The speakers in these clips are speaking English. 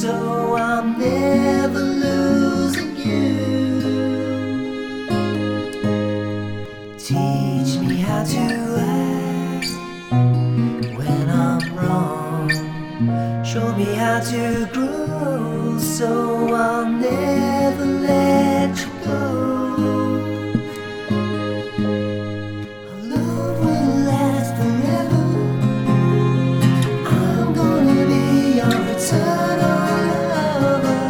so I'm never losing you. Teach me how to act when I'm wrong. Show me how to grow, so I'll never let you go. Our love will last forever. I'm gonna be your eternal lover.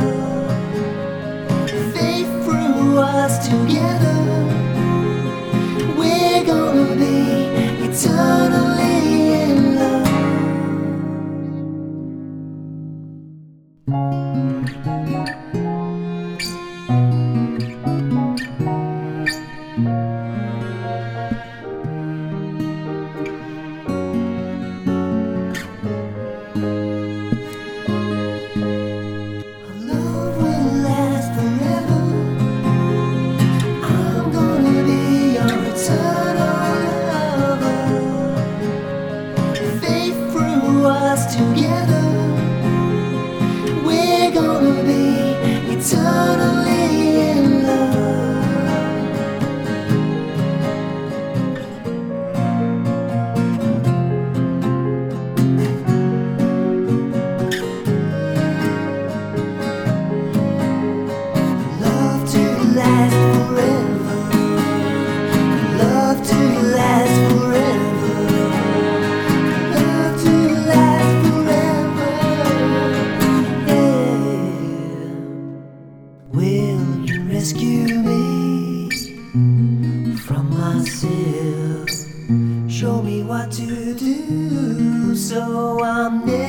Faith through us together. We're gonna be eternally in love. Together, we're gonna be eternally in love. Love to last forever. Love to last forever. Love to last forever. Yeah. Will you rescue me from myself? Show me what to do, so I'm never